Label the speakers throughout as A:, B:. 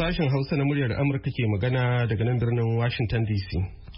A: Sashen Hausa na muryar Amurka ke magana daga nan birnin Washington DC.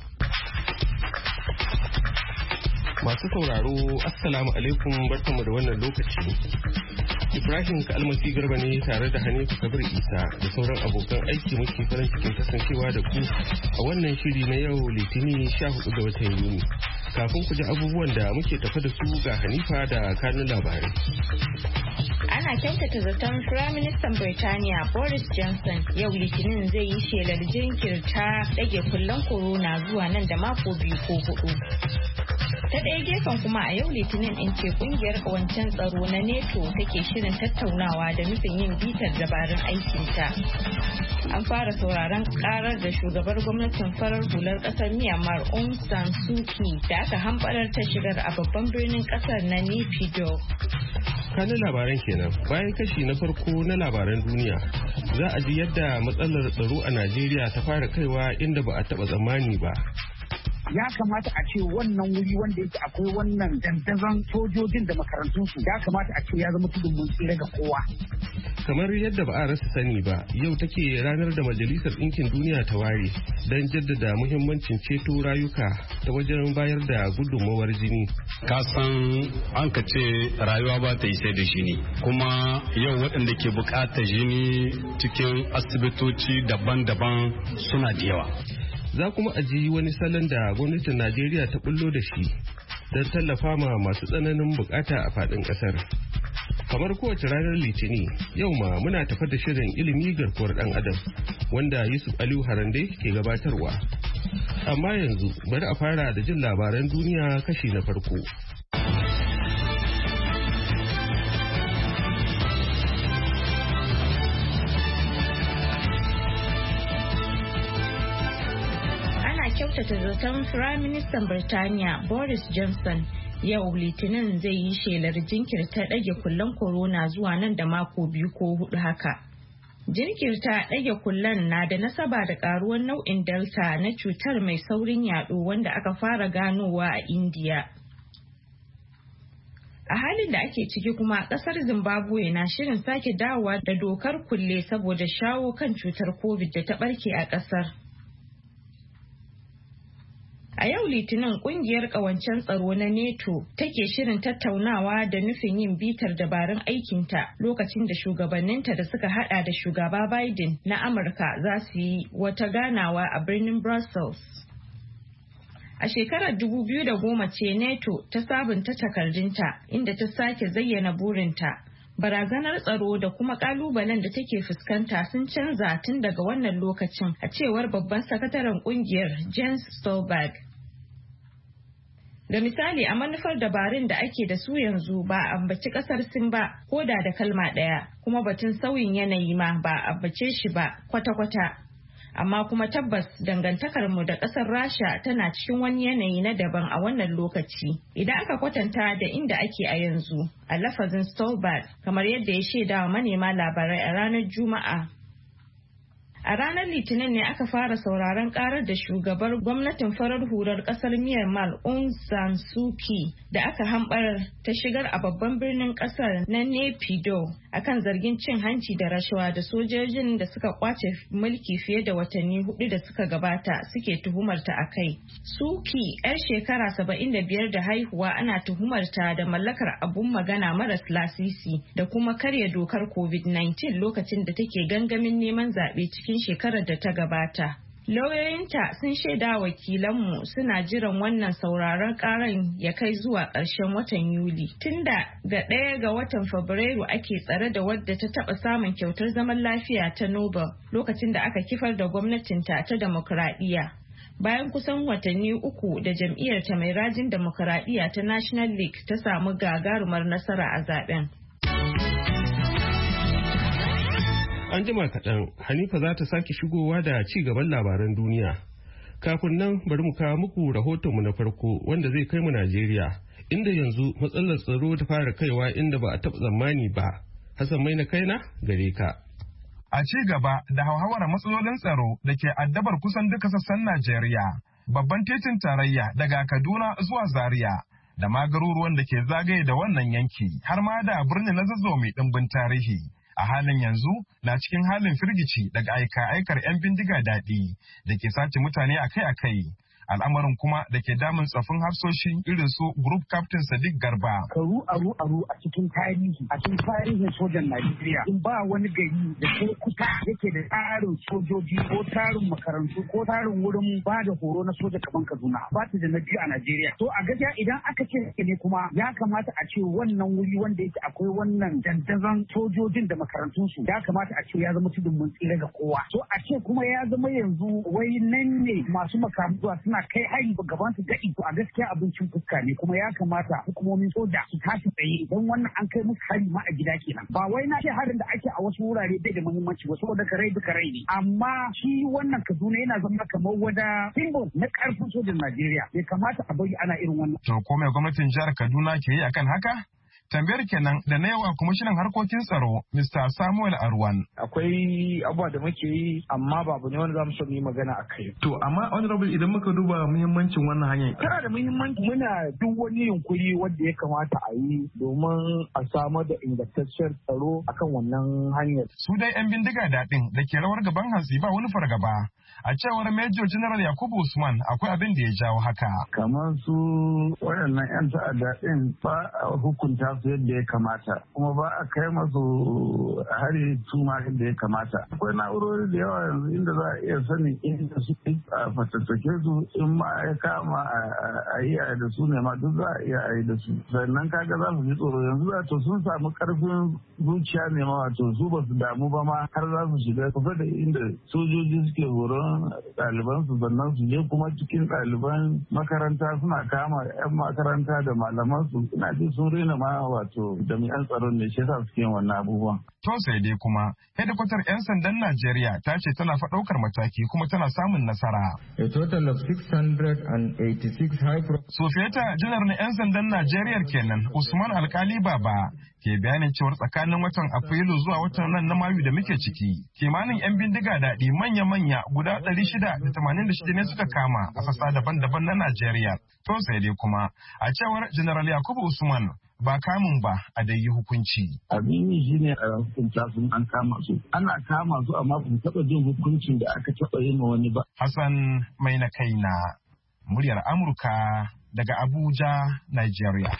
A: Masu sauraro, Assalamu alaikum, barkanmu da wannan lokaci. Ibrahim Kalmasi Garba ne tare da Hanifu Kabir Isa da sauran abokan aiki muke farin cikin kasancewa da ku a wannan shiri na yau Litinin 14 ga watan Yuni. Kafin ku ji abubuwan da muke tafa da su ga Hanifa da kanun labarai.
B: Ana kyautata zaton Firaministan Birtaniya Boris Johnson yau Litinin zai yi shelar jinkirta ɗage kullen corona zuwa nan da mako 2 ko 4. Ta ɗaya gefen kuma a yau Litinin in ce kungiyar kawancen tsaro na NATO take shirin tattaunawa da nufin yin bitar dabarun aikinta. An fara sauraron karar da shugabar gwamnatin farar hular ƙasar Myanmar Aung San Suu Kyi da aka hamɓarar ta shigar a babban birnin ƙasar na Naypyidaw.
A: Kanin labaran kenan bayan kashi na farko na labaran duniya za a ji yadda matsalar tsaro a Najeriya ta fara kaiwa inda ba a taɓa tsammani ba.
C: Ya kamata a ce wannan wuri wanda yake akwai wannan dandazon sojojin da makarantunsu ya kamata a ce ya zama tudun mun tsira ga kowa.
A: Kamar yadda ba a rasa sani ba, yau take ranar da Majalisar Ɗinkin Duniya ta ware don jaddada muhimmancin ceto rayuka ta wajen bayar da gudunmawar jini.
D: Kasan an ka ce rayuwa ba ta yi sai da jini, kuma yau waɗanda ke buƙatar jini cikin asibitoci daban-daban suna da yawa.
A: Za kuma a ji wani salon da gwamnatin Najeriya ta bullo da shi don tallafa ma masu tsananin bukata a faɗin ƙasar. Kamar kowace ranar Litini, yau ma muna tafa da shirin ilimi garkuwar ɗan adam wanda Yusuf Aliyu Harande ke gabatarwa. Amma yanzu bari a fara da jin labaran duniya kashi na farko.
B: Kyautata zaton Firaministan Birtaniya Boris Johnson yau Litinin zai yi shelar jinkirta ɗage kullen corona zuwa nan da mako 2 ko 4 haka. Jinkirta ɗage kullen na da nasaba da ƙaruwar nau'in Delta na cutar mai saurin yaɗo wanda aka fara ganowa a India. A halin da ake ciki kuma ƙasar Zimbabwe na shirin sake dawowa da dokar kulle saboda shawo kan cutar COVID da ta ɓarke a ƙasar. A yau Litinin kungiyar kawancen tsaro na NATO take shirin tattaunawa da nufin yin bitar dabarun aikinta lokacin da shugabanninta da suka hada da shugaba Biden na Amurka za su yi wata ganawa a birnin Brussels. A shekarar 2010 ce NATO ta sabunta takardunta inda ta sake zayyana burinta. Barazanar tsaro da kuma kalubalen da take fuskanta sun canza tun daga wannan lokacin a cewar babban sakataren kungiyar Jens Stolberg. Da misali a manufar dabarun da ake da su yanzu ba a ambaci kasar Sin ba ko da kalma ɗaya, kuma batun sauyin yanayi ma ba a ambace shi ba kwata-kwata. Amma kuma tabbas dangantakarmu da ƙasar Rasha tana cikin wani yanayi na daban a wannan lokaci. Idan aka kwatanta da inda ake a yanzu, a lafazin Stolberg, kamar yadda ya shaida wa manema labarai a ranar Juma'a. A ranar Litinin ne aka fara sauraron karar da shugabar gwamnatin farar hular kasar Myanmar Aung San Suu Kyi da aka hambar ta shigar a babban birnin kasar na Naypyidaw akan zargin cin hanci da rashawa da sojojin da suka kwace mulki fiye da watanni 4 da suka gabata suke tuhumarta a kai. Suu Kyi, 'yar shekara 75 da haihuwa, ana tuhumarta da mallakar abun magana maras lasisi da kuma karya dokar COVID-19 lokacin da take gangamin neman zaɓe cikin shekarar da ta gabata. Lauyoyinta sun shaida wakilanmu suna jiran wannan sauraron karan ya kai zuwa ƙarshen watan Yuli. Tunda ga 1 ga watan Fabrairu ake tsare da wadda ta taɓa samun kyautar zaman lafiya ta Nobel lokacin da aka kifar da gwamnatinta ta demokuraɗiyya. Bayan kusan watanni 3 da jam'iyyarta mai rajin demokuraɗiyya ta National League ta samu gagarumar nasara a zaben.
A: An jima kaɗan, Hanifa za ta sake shigowa da ci gaban labaran duniya. Kafin nan bari mu kawo muku rahotonmu na farko wanda zai kai mu Najeriya, inda yanzu matsalar tsaro ta fara kaiwa inda ba a taɓa tsammani ba. Hassan Mai na kaina gare ka.
E: A ci gaba da hauhawar matsalolin tsaro da ke addabar kusan duka sassan Najeriya, babban titin tarayya daga Kaduna zuwa Zaria da ma garuruwan da ke zagaye da wannan yanki har ma da birnin na Zazzau mai ɗimbin tarihi a halin yanzu na cikin halin firgici daga aika-aikar 'yan bindiga daɗi da ke sace mutane akai-akai. Al'amarin kuma da ke damun tsafin hafsoshi irin su Group Captain Sadiq Garba.
C: Karu aru a cikin tarihin sojan Najeriya in ba wani gari da ko kusa yake da tsarin sojoji ko tarin makarantu ko tarin wurin ba da horo na soja kaman Kaduna ba ta da na biyu a Najeriya. To a gaskiya idan aka ce ne kuma ya kamata a ce wannan wuri wanda yake akwai wannan dandazon sojojin da makarantun su ya kamata a ce ya zama tudun mun tsira ga kowa. To a ce kuma ya zama yanzu wai nan ne masu makarantu suna kai hari gaban su gaɗi to a gaskiya abincin fuska ne kuma ya kamata hukumomin soja su tashi tsaye idan wannan an kai musu hari ma a gida kenan ba wai na ce harin da ake a wasu wurare bai da muhimmanci ba saboda karai duka rai ne amma shi wannan Kaduna yana zama kamar wada simbol na karfin sojan Najeriya bai kamata a bari ana irin wannan.
E: To ko mai gwamnatin jihar Kaduna ke yi akan haka? Tambayar kenan da na yawa kwamishinan harkokin tsaro Mr. Samuel Arwan.
F: Akwai abubuwa da muke yi amma babu ne wanda za mu so mu yi magana a kai. To amma honorable idan muka duba muhimmancin wannan hanyar. Tana da muhimmanci muna duk wani yunkuri wanda ya kamata a yi domin a samar da ingantaccen tsaro akan wannan hanyar.
E: Su dai 'yan bindiga daɗin da ke rawar gaban hantsi ba wani fargaba. A cewar Major General Yakubu Usman akwai abin da ya jawo haka.
G: Kamar su waɗannan 'yan ta'adda ɗin ba a hukunta su yadda ya kamata kuma ba a kai masu hari tuma yadda ya kamata. Akwai na'urori da yawa yanzu inda za a iya sanin inda su a fatattake su in ma ya kama a yi da su ne ma duk za a iya a yi da su. Sannan kaga za su ji tsoro yanzu za to sun samu karfin zuciya ne ma wato su ba su damu ba ma har za su shiga kusa da inda sojoji suke horon ɗaliban su sannan su je kuma cikin ɗaliban makaranta suna kama 'yan makaranta da malaman su ina ji sun rena ma wato jami'an tsaron ne shi yasa suke yin wannan abubuwan.
E: To sai dai kuma hedikwatar 'yan sandan Najeriya ta ce tana fa ɗaukar mataki kuma tana samun nasara.
H: A total of 686 high
E: Sofeta janar na 'yan sandan Najeriya kenan Usman Alkali Baba ke bayanin cewar tsakanin watan Afrilu zuwa watan nan na Mayu da muke ciki. Kimanin 'yan bindiga daɗi manya-manya guda 686 ne suka kama a sassa daban-daban na Najeriya. To sai dai kuma a cewar General Yakubu Usman ba kamun ba a dai yi hukunci.
G: Abin yi shi ne a hukunta sun an kama su. Ana kama su amma ba taɓa jin hukuncin da aka taɓa yi ma wani ba.
E: Hassan mai na kaina muryar Amurka daga Abuja, Nigeria.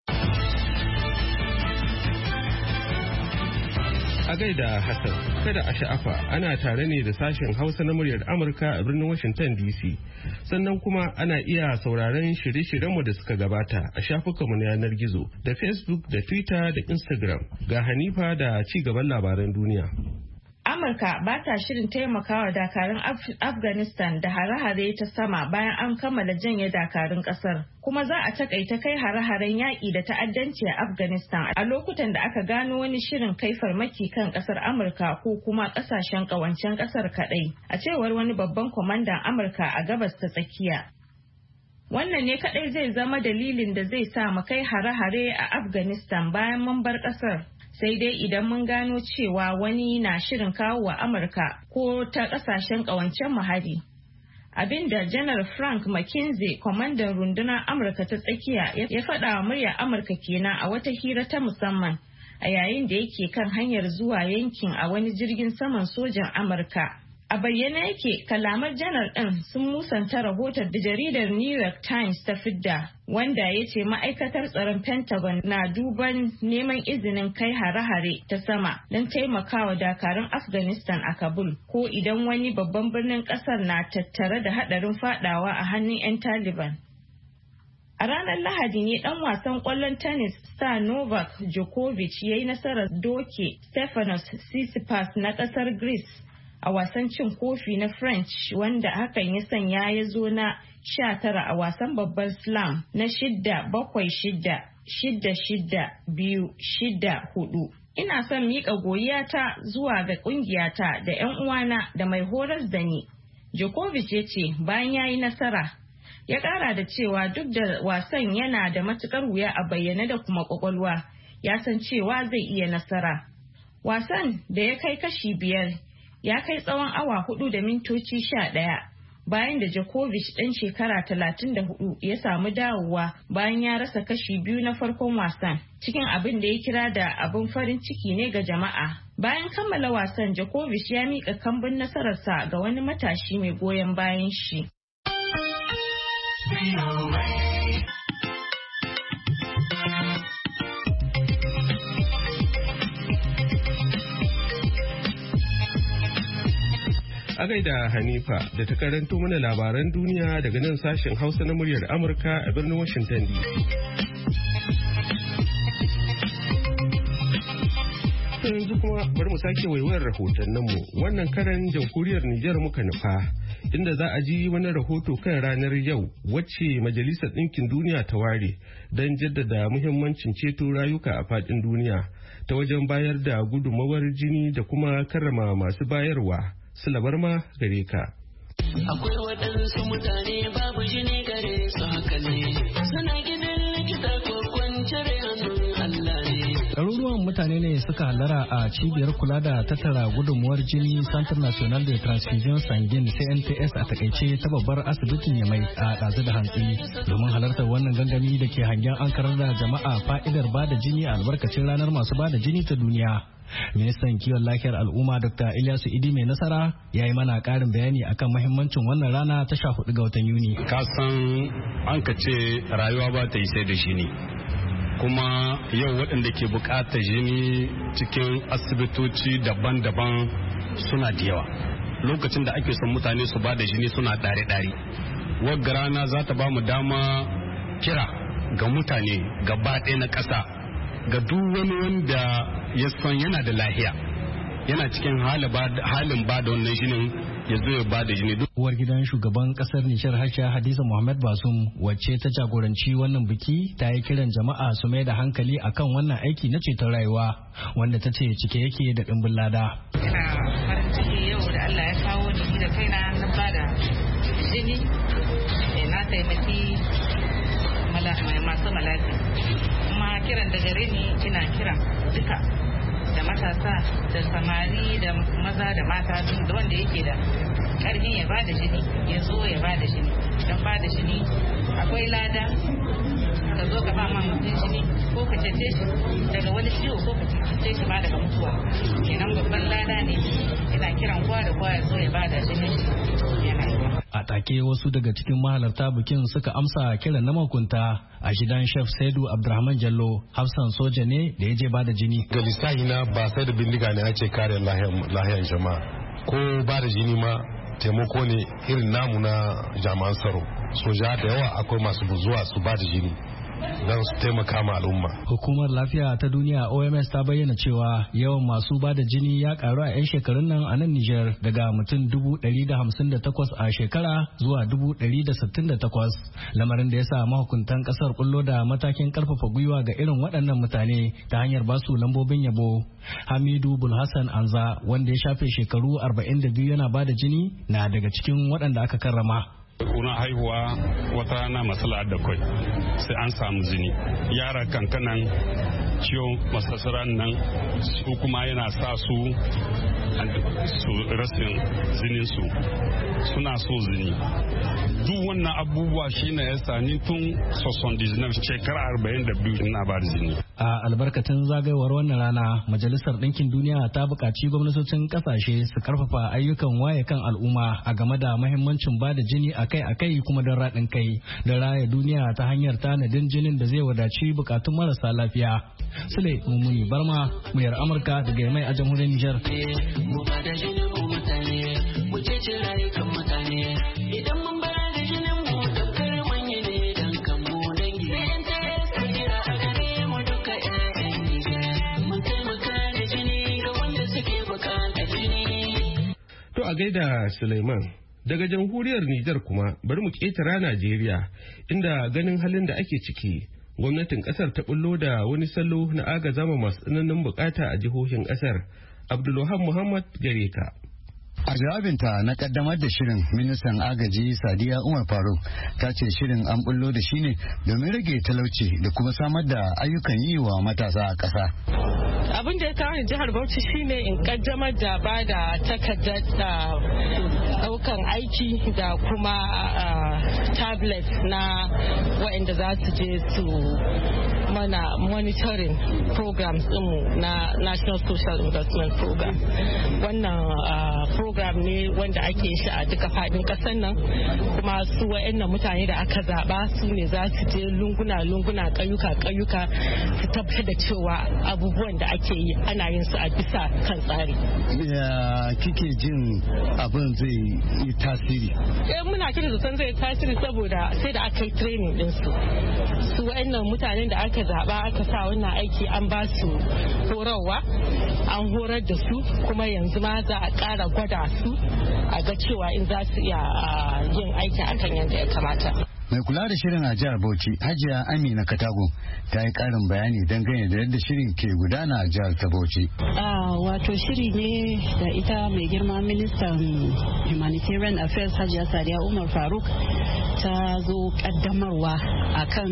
A: A gaida Hassan, kada a sha'afa ana tare ne da sashen Hausa na muryar Amurka a birnin Washington DC. Sannan kuma ana iya sauraron shirye-shiryenmu da suka gabata a shafukanmu na yanar gizo da Facebook da Twitter da Instagram. Ga Hanifa da ci gaban labaran duniya.
B: Amurka ba ta shirin taimakawa dakarun Afghanistan da hare-hare ta sama bayan an kammala janye dakarun kasar. Kuma za a takaita kai hare-haren yaƙi da ta'addanci a Afghanistan a lokutan da aka gano wani shirin kai farmaki kan kasar Amurka ko kuma ƙasashen ƙawancen ƙasar kaɗai, a cewar wani babban kwamandan Amurka a gabas ta tsakiya. Wannan ne kaɗai zai zama dalilin da zai sa mu kai hare-hare a Afghanistan bayan mun bar ƙasar. Sai dai idan mun gano cewa wani na shirin kawo wa Amurka ko ta kasashen kawancen hari. Abinda Janar Frank McKinsey, kwamandan rundunar Amurka ta tsakiya ya faɗa wa muryar Amurka kenan a wata hira ta musamman a yayin da yake kan hanyar zuwa yankin a wani jirgin saman sojan Amurka. A bayyane yake kalamar janar ɗin sun musanta rahoton da jaridar New York Times ta fidda, wanda ya ce ma'aikatar tsaron Pentagon na duban neman izinin kai hare-hare ta sama don taimakawa dakarun Afghanistan a Kabul, ko idan wani babban birnin ƙasar na tattare da haɗarin fadawa a hannun 'yan Taliban. A ranar Lahadi ne ɗan wasan ƙwallon tennis star Novak Djokovic ya yi nasarar doke Stefanos Tsitsipas na ƙasar Greece a wasan cin kofi na French, wanda hakan ya sanya ya zo na 19 a wasan babban slam na 6-7-6, 6-6-2, 6-4. Ina son miƙa goyiyata zuwa ga ƙungiyata da 'yan uwana da mai horas da ni, Djokovic ya ce bayan ya yi nasara. Ya ƙara da cewa duk da wasan yana da matuƙar wuya a bayyane da kuma ƙwaƙwalwa, ya san cewa zai iya nasara. Wasan da ya kai kashi 5 ya kai tsawon awa 4 da mintoci 11, bayan da Djokovic ɗan shekara 34 ya samu dawowa bayan ya rasa kashi 2 na farkon wasan cikin abin da ya kira da abin farin ciki ne ga jama'a. Bayan kammala wasan, Djokovic ya miƙa kambun nasararsa ga wani matashi mai goyon bayan shi.
A: A gaida Hanifa da ta karanto mana labaran duniya daga nan sashen Hausa na muryar Amurka a birnin Washington DC. Yanzu kuma bari mu sake waiwayar rahotanninmu. Wannan karan jamhuriyar Nijar muka nufa, inda za a ji wani rahoto kan ranar yau wacce Majalisar Ɗinkin Duniya ta ware don jaddada muhimmancin ceto rayuka a faɗin duniya ta wajen bayar da gudunmawar jini da kuma karrama masu bayarwa. Silabar ma gare ka.
I: Akwai waɗansu mutane babu jini gare su haka ne, suna gidan likita ko kwanciyar hannun Allah ne.
J: Ɗaruruwan mutane ne suka halara a cibiyar kula da tattara gudunmuwar jini Centre National de Transfusion Sanguine CNTS a takaice ta babbar asibitin Yamai a ɗazu da hantsi domin halartar wannan gangami da ke hangen an karar da jama'a fa'idar bada jini a albarkacin ranar masu bada jini ta duniya. Ministan kiwon lafiyar al'umma Dr. Ilyasu Idi mai nasara ya yi mana ƙarin bayani akan mahimmancin wannan rana ta 14 ga watan Yuni.
D: Kasan an ka ce rayuwa ba ta yi sai da jini. Kuma yau waɗanda ke buƙatar jini cikin asibitoci daban-daban suna da yawa. Lokacin da ake son mutane su ba da jini suna ɗare-ɗare. Wagga rana za ta ba mu dama kira ga mutane gaba ɗaya na ƙasa, ga duk wani wanda ya san yana da lahiya, yana cikin halin ba da wannan jinin, ya zo ya ba da jini.
J: Uwar gidan shugaban kasar Nishar Hajiya Hadiza Muhammad Basum wacce ta jagoranci wannan biki ta yi kiran jama'a su mai da hankali akan wannan aiki na ceton rayuwa wanda ta ce cike yake da ɗimbin lada.
K: Ina farin ciki yau da Allah ya kawo ni da kaina na ba da jini, na taimaki masu malati. Kuma kiran da gare ni ina kira duka da matasa da samari da maza da mata da wanda yake da karfin ya bada jini ya zo ya bada jini. Don bada jini akwai lada, ka zo ka ba ma mutum jini ko ka cece shi daga wani ciwo ko ka cece shi ba daga mutuwa, kenan babban lada ne. Ina kiran kowa da kowa ya zo ya bada jini yana yi.
J: A take wasu daga cikin mahalarta bikin suka amsa kiran na makunta. A gidan Chef Saidu Abdurrahman Jallo, hafsan soja ne da ya je bada jini.
L: Ga lissahi na ba sai da bindiga ne ake kare lahiyar jama'a, ko bada jini ma taimako ne irin namu na jami'an tsaro. Soja da yawa akwai masu zuwa su bada jini don su taimaka ma al'umma.
J: Hukumar lafiya ta duniya OMS ta bayyana cewa yawan masu bada jini ya karu a 'yan shekarun nan a nan Nijar daga mutum 158 a shekara zuwa 168, lamarin da ya sa mahukuntan kasar kullo da matakin karfafa gwiwa ga irin waɗannan mutane ta hanyar basu lambobin yabo. Hamidu Bulhassan Anza wanda ya shafe shekaru 42 yana bada jini na daga cikin waɗanda aka karrama.
D: Kuna haihuwa wata rana matsala da kai sai an samu jini, yara kankanan ciwon masasaran nan su kuma yana sa su rasin jinin su, suna so jini. Duk wannan abubuwa shine ya sani tun 79 shekara 42 na ba da jini.
J: A albarkacin zagayowar wannan rana, Majalisar Ɗinkin Duniya ta buƙaci gwamnatocin ƙasashe su karfafa ayyukan waye kan al'umma a game da mahimmancin ba da jini akai-akai kuma don raɗin kai da raya duniya ta hanyar tanadin jinin da zai wadaci bukatun marasa lafiya. Sule Mummuni Barma, muryar Amurka daga Yamai a jamhuriyar Nijar.
I: Mu ba da jinin mu mutane, mu cece rayukan mutane. Idan mun bayar da jinin mu tamkar manye ne dan kan mu dangi. Sai kira a gare mu duka ƴaƴan Nijar. Mun taimaka da jini ga wanda suke bukatar jini.
A: To a gaida Suleiman. Daga jamhuriyar Nijar kuma bari mu ƙetara Najeriya, inda ganin halin da ake ciki gwamnatin ƙasar ta bullo da wani salo na agazama masu tsananin bukata a jihohin ƙasar. Abdulwahab Muhammad gare ka.
M: A jawabinta na kaddamar da shirin, ministan agaji Sadiya Umar Faruk ta ce shirin an bullo da shi ne domin rage talauci da kuma samar da ayyukan yi wa matasa a ƙasa.
N: Abin da ya kawo jihar Bauchi shine in kaddamar da ba da takardar daukan aiki da kuma tablet na waɗanda za su je su mana monitoring programs ɗinmu na National Social Investment Program. Wannan program ne wanda ake shi a duka faɗin ƙasar nan, kuma su waɗannan mutane da aka zaɓa su ne za su je lunguna ƙauyuka su tabbatar da cewa abubuwan da ake yi ana yin su a bisa kan tsari.
M: Ya kike jin abin zai yi tasiri?
N: Muna kira zaton zai tasiri saboda sai da aka yi training din su waɗannan mutanen da aka zaɓa aka sa wannan aiki an ba su horarwa, an horar da su, kuma yanzu ma za a ƙara gwada su a ga cewa in za su iya yin aiki akan yadda ya kamata.
M: Mai kula da shirin a jihar Bauchi, Hajiya Amina Katago, ta yi karin bayani dangane da yadda shirin ke gudana a jihar ta Bauchi.
O: Wato shiri ne da ita mai girma ministan Humanitarian Affairs Hajiya Sadiya Umar Faruk ta zo kaddamarwa akan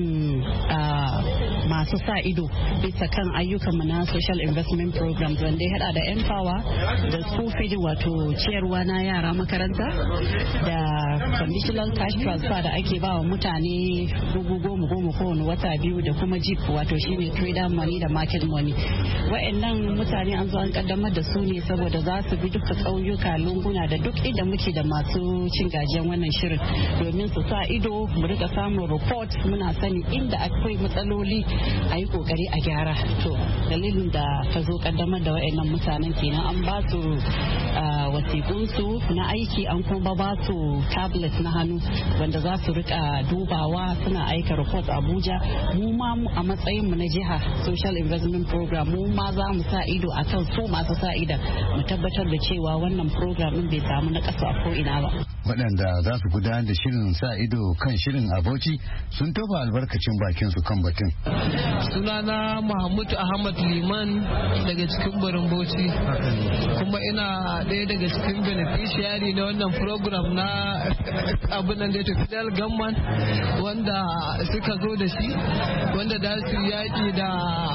O: masu sa ido bisa kan ayyukanmu na Social Investment Programs wanda ya hada da Empower da School Feeding wato ciyarwa na yara makaranta da Conditional Cash Transfer da ake ba wa mutane goma kowane wata biyu da kuma jeep wato shine trader money da market money. Wa'annan mutane an zo an kaddamar da su ne saboda za su bi duka ƙauyuka, lunguna da duk inda muke da masu cin gajiyan wannan shirin domin su sa ido mu rika samun report, muna sani inda akwai matsaloli a yi kokari a gyara. To dalilin da ka zo kaddamar da wa'annan mutanen kenan an ba su wasiƙunsu na aiki, an kuma ba su tablet na hannu wanda za su rika dubawa suna aika report Abuja. Mu ma a matsayin mu na jiha Social Investment Program mu ma za mu sa ido akan su masu sa ido mu tabbatar da cewa wannan program din bai samu na ƙasa a ko'ina ba.
M: Waɗanda za su gudanar da shirin sa ido kan shirin a Bauchi sun tofa albarkacin bakin su kan batun.
P: Sunana Muhammad Ahmad Liman daga cikin Barin Bauchi, kuma ina ɗaya daga cikin beneficiary na wannan program na abin nan da ya tafi Federal Government wanda suka zo da shi, wanda da su yaƙi da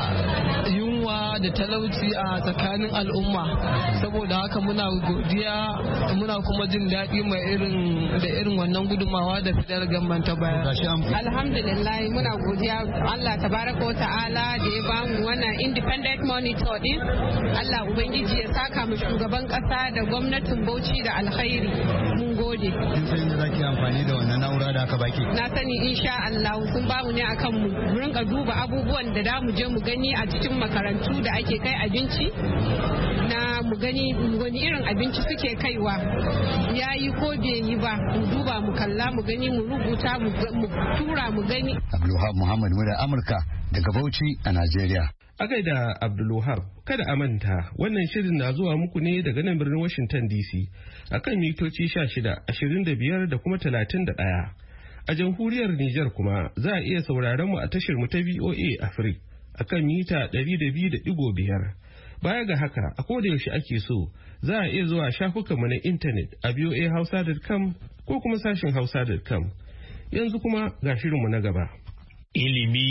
P: yunwa da talauci a tsakanin al'umma. Saboda haka muna godiya, muna kuma jin daɗi mai irin wannan gudumawa da Federal Government ta bayar.
Q: Alhamdulillah muna godiya Allah tabaraka wa ta'ala da ya bamu wannan independent monitor din. Allah ubangiji ya saka mu shugaban kasa da gwamnatin Bauchi da alkhairi. Mun gode.
M: Kin san yadda zaki amfani da wannan na'ura da aka baki?
Q: Na sani insha Allah sun bamu ne akan mu rinka duba abubuwan da da mu je mu gani a cikin makarantu da ake kai abinci, na mu gani wani irin abinci suke kaiwa, ya yi ko bai yi ba, mu duba mu kalla mu gani mu rubuta mu tura mu gani.
M: Abdulwahab Muhammad Mura Amurka daga Bauchi a Najeriya.
A: A gaida Abdulwahab, kada a manta wannan shirin na zuwa muku ne daga nan birnin Washington DC akan mitoci 16, 25 da kuma 31. A jamhuriyar Nijar kuma za a iya sauraron mu a tashar mu ta VOA Africa akan mita 200.5. Baya ga haka, a koda yaushe ake so za a iya zuwa shafukanmu na intanet a voahausa.com ko kuma sashin hausa.com. Yanzu kuma ga shirinmu na gaba.
R: Ilimi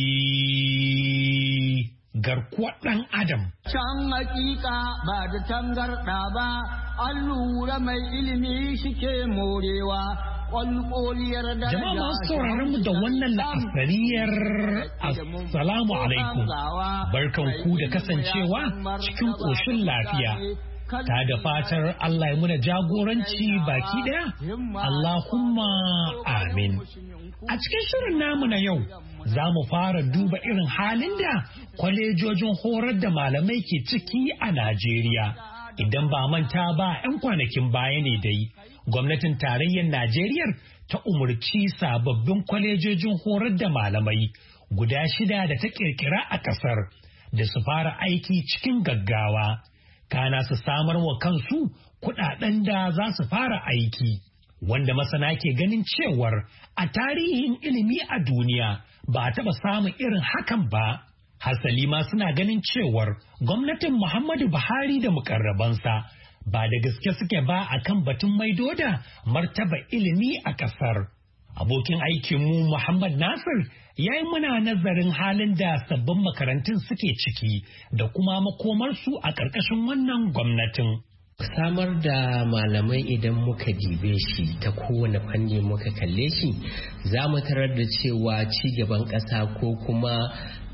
R: garkuwar ɗan Adam.
S: Can hakika ba da tangarɗa ba, an lura mai ilimi shike morewa.
R: Jama'a masu sauraron mu da wannan la'asariyar assalamu alaikum, barkan ku da kasancewa cikin ƙoshin lafiya, ta da fatar Allah ya muna jagoranci baki ɗaya, Allahumma amin. A cikin shirin namu na yau za mu fara duba irin halin da kwalejojin horar da malamai ke ciki a Najeriya. Idan ba manta ba 'yan kwanakin baya ne dai. Gwamnatin tarayyar Najeriya ta umarci sababbin kwalejojin horar da malamai guda 6 da ta kirkira a ƙasar da su fara aiki cikin gaggawa, kana su samar wa kansu kuɗaɗen da za su fara aiki, wanda masana ke ganin cewar a tarihin ilimi a duniya ba a taɓa samun irin hakan ba. Hasali ma suna ganin cewar gwamnatin Muhammadu Buhari da mukarrabansa ba da gaske suke ba akan batun maido da martaba ilimi a ƙasar. Abokin aikinmu Muhammad Nasir ya yi muna nazarin halin da sabbin makarantun suke ciki da kuma makomarsu a ƙarƙashin wannan gwamnatin.
T: Samar da malamai idan muka dibe shi ta kowane fanni muka kalle shi za mu tarar da cewa ci gaban ƙasa ko kuma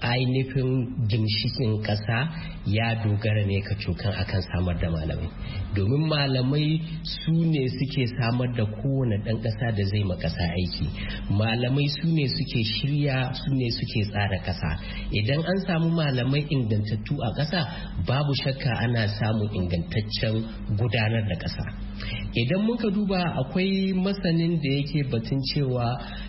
T: ainihin ginshikin ƙasa ya dogara ne kacokan akan samar da malamai, domin malamai su ne suke samar da kowane ɗan ƙasa da zai ma ƙasa aiki. Malamai su ne suke shirya, su ne suke tsara ƙasa. Idan an samu malamai ingantattu a ƙasa babu shakka ana samun ingantaccen gudanar da ƙasa. Idan muka duba akwai masanin da yake batun cewa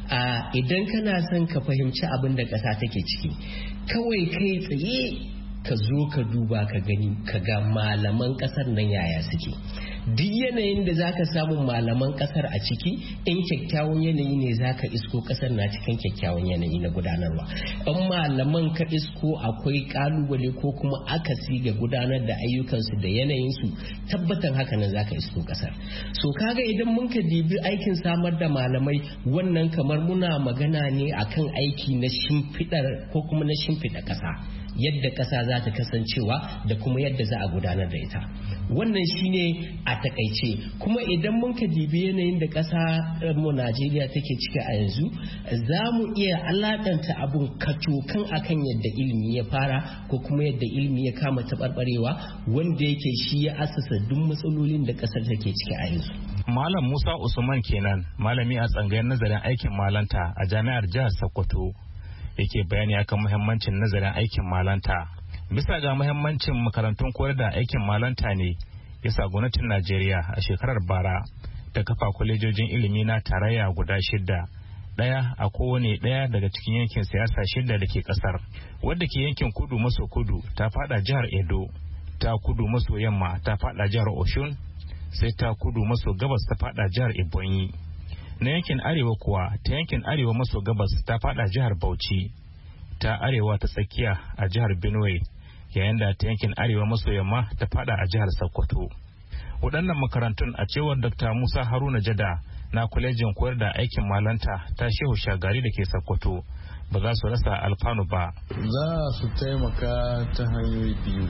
T: idan kana son ka fahimci abin da ƙasa take ciki, kawai kai tsaye ka zo ka duba ka gani ka ga malaman ƙasar nan yaya suke. Duk yanayin da zaka samu malaman ƙasar a ciki, in kyakkyawan yanayi ne zaka isko ƙasar na cikin kyakkyawan yanayi na gudanarwa. In malaman ka isko akwai kalubale ko kuma akasi ga gudanar da ayyukansu da yanayinsu, tabbatan haka nan zaka isko ƙasar. So kaga idan mun ka dibi aikin samar da malamai, wannan kamar muna magana ne akan aiki na shimfiɗar ko kuma na shimfiɗa ƙasa, yadda ƙasa za ta kasancewa da kuma yadda za a gudanar da ita. Wannan shine a takaice. Kuma idan mun ka dibi yanayin da ƙasa mu Najeriya take ciki a yanzu, za mu iya alaƙanta abun kacokan akan yadda ilimi ya fara ko kuma yadda ilimi ya kama taɓarɓarewa, wanda yake shi ya asasa duk matsalolin da ƙasar take ciki a yanzu.
E: Malam Musa Usman kenan, malami a tsangayar nazarin aikin malanta a jami'ar jihar Sokoto, yake bayani akan muhimmancin nazarin aikin malanta. Bisa ga muhimmancin makarantun koyar da aikin malanta ne yasa gwamnatin Najeriya a shekarar bara ta kafa kwalejojin ilimi na tarayya guda 6, ɗaya a kowane ɗaya daga cikin yankin siyasa 6 da ke kasar. Wadda ke yankin kudu maso kudu ta fada jihar Edo, ta kudu maso yamma ta fada jihar Oshun, sai ta kudu maso gabas ta fada jihar Ebonyi. Na yankin arewa kuwa ta yankin arewa maso gabas ta fada jihar Bauchi, ta arewa ta tsakiya a jihar Benue, yayin da ta yankin arewa maso yamma ta fada a jihar Sokoto. Waɗannan makarantun a cewar Dr. Musa Haruna Jada na kwalejin koyar da aikin malanta ta Shehu Shagari da ke Sokoto ba za su rasa alfanu ba.
U: Za su taimaka ta hanyoyi biyu.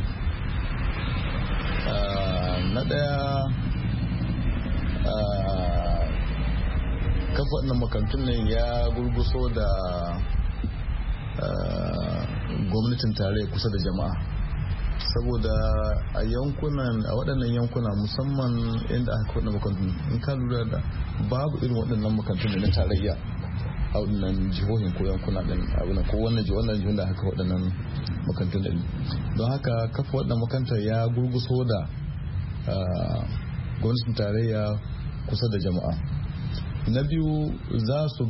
U: Na ɗaya, kafa wannan makarantun nan ya gurguso da gwamnatin tarayya kusa da jama'a, saboda a waɗannan yankuna musamman inda aka waɗannan makarantun, in ka lura da babu irin waɗannan makarantun na tarayya a waɗannan jihohin ko yankuna ɗin abin ko wannan jihun da aka waɗannan makarantun ɗin. Don haka kafa waɗannan makarantar ya gurguso da gwamnatin tarayya kusa da jama'a. Na biyu, za su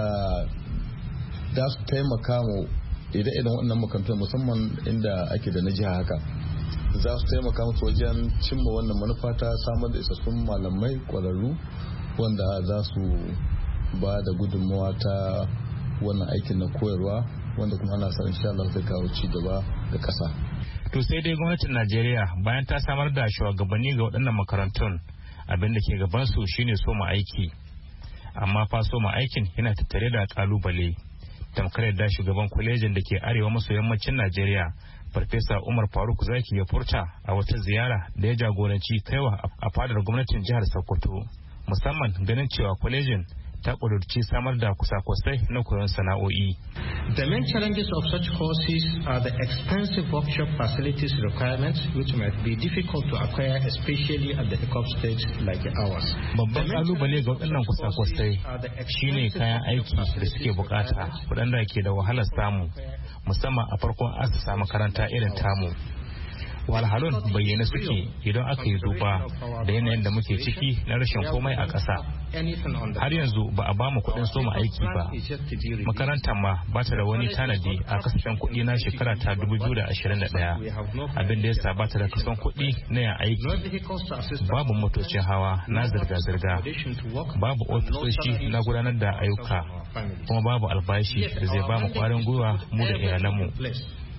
U: taimaka mu idan waɗannan makarantun musamman inda ake da na jiha haka, za su taimaka musu wajen cimma wannan manufa ta samar da isassun malamai kwararru wanda za su ba da gudunmawa ta wannan aikin na koyarwa, wanda kuma ana sa insha Allah zai kawo ci gaba ga ƙasa.
E: To sai dai gwamnatin Najeriya bayan ta samar da shugabanni ga waɗannan makarantun, abin da ke gabansu shine soma aiki. Amma fa soma aikin yana tattare da kalubale. Tamkar da shugaban kwalejin da ke arewa maso yammacin Najeriya, Farfesa Umar Faruk Zaki ya furta a wata ziyara da ya jagoranci kaiwa a fadar gwamnatin jihar Sokoto, musamman ganin cewa kwalejin ta ƙudurci samar da kusa-kusai na koyon sana'o'i.
V: The main challenges of such courses are the expensive workshop facilities requirements, which might be difficult to acquire, especially at the hiccup stage like ours.
E: Babban kalubale ga waɗannan kusa-kusai shine kayan aiki da suke bukata, waɗanda ke da wahalar samu, musamman a farkon asasa makaranta irin tamu. Walhalun bayyana suke idan aka yi duba da yanayin da muke ciki na rashin komai a ƙasa. Har yanzu ba a bamu kuɗin soma aiki ba. Makarantar ma ba ta da wani tanadi a kasafin kuɗi na shekara ta 2021. Abin da ya sa ba ta da kason kuɗi na yin aiki. Babu motocin hawa na zirga-zirga. Babu ofisoshi na gudanar da ayyuka. Kuma babu albashi da zai bamu ƙwarin gwiwa mu da iyalanmu.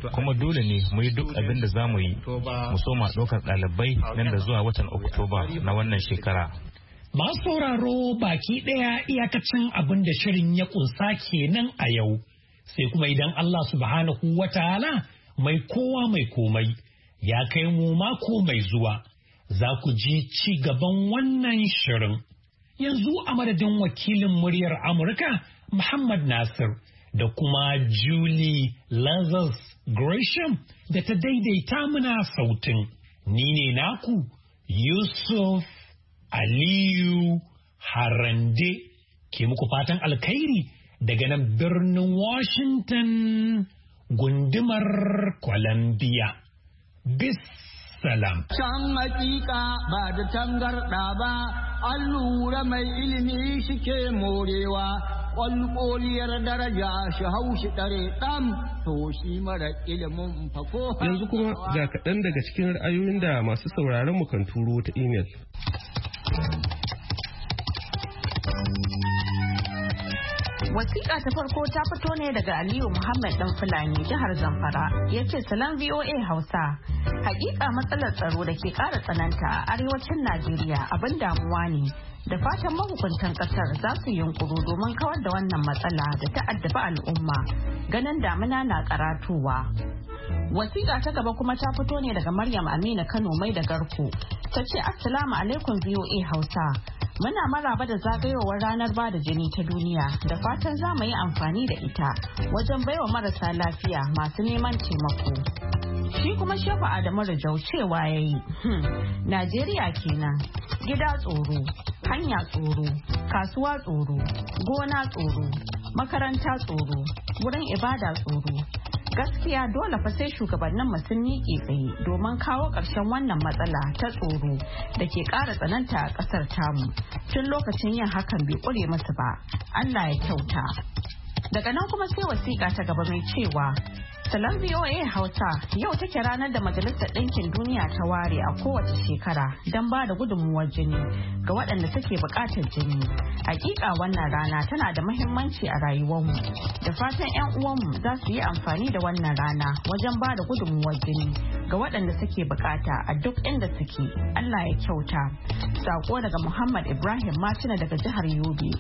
C: kuma dole ne mu yi duk abin da za mu yi mu soma ɗaukar ɗalibai nan da zuwa watan Oktoba na wannan shekara.
R: Masu sauraro baki ɗaya iyakacin abin da shirin ya ƙunsa kenan a yau, sai kuma idan Allah subhanahu wa ta'ala mai kowa mai komai ya kai mu mako mai zuwa, za ku ji ci gaban wannan shirin. Yanzu a madadin wakilin muryar Amurka Muhammad Nasir da kuma Julie Lazarus Gresham da ta daidaita mana sautin. Ni ne naku Yusuf Aliyu Harande ke muku fatan alkhairi daga nan birnin Washington gundumar Columbia. Bis salam.
S: Can hakika ba da tangarɗa ba, an lura mai ilimi shike morewa, ƙwalƙoliyar daraja shi haushi ɗare ɗan, to shi mara ilimin fako.
A: Yanzu kuma ga kaɗan daga cikin ra'ayoyin da masu sauraron mu kan turo ta imel.
B: Wasiƙa ta farko ta fito ne daga Aliyu Muhammad Dan Fulani jihar Zamfara. Ya ce salam VOA Hausa. Hakika matsalar tsaro da ke ƙara tsananta a arewacin Najeriya abin damuwa ne. Da fatan mahukuntan ƙasar za su yunkuru domin kawar da wannan matsala da ta addaba al'umma. Ganin damina na karatowa. Wasiƙa ta gaba kuma ta fito ne daga Maryam Amina Kano mai da Garko. Ta ce Assalamu alaikum VOA Hausa. Muna maraba da zagayowar ranar bada jini ta duniya da fatan za mu yi amfani da ita wajen baiwa marasa lafiya masu neman taimako. Shi kuma Shehu Adamu Rajau cewa ya yi, Najeriya kenan, gida tsoro, hanya tsoro, kasuwa tsoro, gona tsoro, makaranta tsoro, wurin ibada tsoro. Gaskiya dole fa sai shugabannin mu sun miƙe tsaye domin kawo ƙarshen wannan matsala ta tsoro da ke ƙara tsananta a ƙasar tamu. Tun lokacin yin hakan bai ƙure musu ba. Allah ya kyauta. Daga nan kuma sai wasiƙa ta gaba mai cewa Salam VOA Hausa yau take ranar da Majalisar Ɗinkin Duniya ta ware a kowace shekara don ba da gudunmuwar jini ga waɗanda suke buƙatar jini. Hakika wannan rana tana da muhimmanci a rayuwarmu. Da fatan 'yan uwanmu za su yi amfani da wannan rana wajen ba da gudunmuwar jini ga waɗanda suke buƙata a duk inda suke. Allah ya kyauta. Sako daga Muhammad Ibrahim Matina daga jihar Yobe.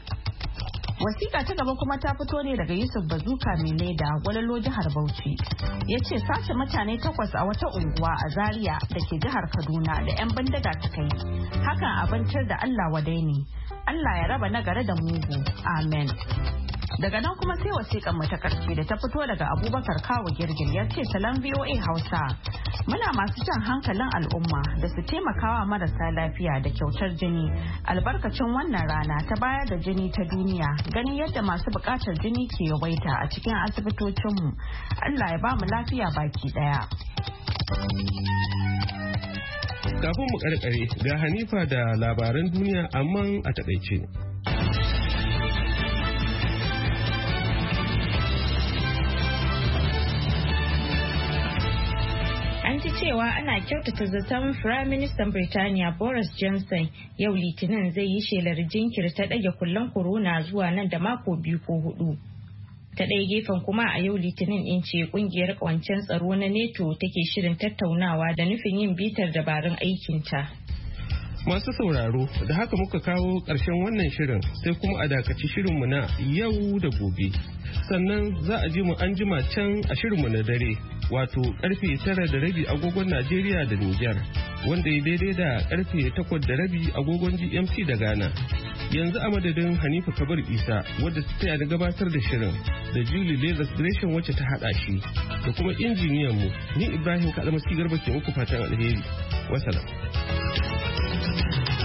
B: Wasiƙa ta gaba kuma ta fito ne daga Yusuf Bazuka mai leda Gwalalo jihar Bauchi. Ya ce sace mutane 8 a wata unguwa a Zaria da ke jihar Kaduna da 'yan bindiga suka yi. Hakan abincin da Allah wadai ne. Allah ya raba nagari da mugu. Amen. Daga nan kuma sai wasiƙan mu ta ƙarshe da ta fito daga Abubakar Kawo Girgir ya ce salam VOA Hausa. Muna masu jan hankalin al'umma da su taimakawa marasa lafiya da kyautar jini albarkacin wannan rana ta bayar da jini ta duniya ganin yadda masu buƙatar jini ke yawaita a cikin asibitocinmu. Allah ya ba mu lafiya baki ɗaya.
A: Kafin mu karkare ga Hanifa da labaran duniya amma a taƙaice.
B: cewa ana kyautata zaton Firaministan Birtaniya Boris Johnson yau Litinin zai yi shelar jinkirta ɗage kullen corona zuwa nan da mako 2 ko 4. Ta ɗaya gefen kuma a yau Litinin ɗin ce ƙungiyar ƙawancen tsaro na NATO take shirin tattaunawa da nufin yin bitar dabarun aikinta.
A: Masu sauraro da haka muka kawo ƙarshen wannan shirin sai kuma a dakaci shirinmu na yau da gobe. Sannan za a ji mu an jima can a shirinmu na dare wato karfe 9:30 agogon Najeriya da Nijar wanda ya daidai da karfe 8:30 agogon GMT da Ghana. Yanzu a madadin Hanifa Kabir Isa wadda ta taya da gabatar da shirin da Julie Lazarus Gresham wacce ta hada shi da kuma injiniyan mu ni Ibrahim Kalmasi Garba ke muku fatan alheri. Wassalam.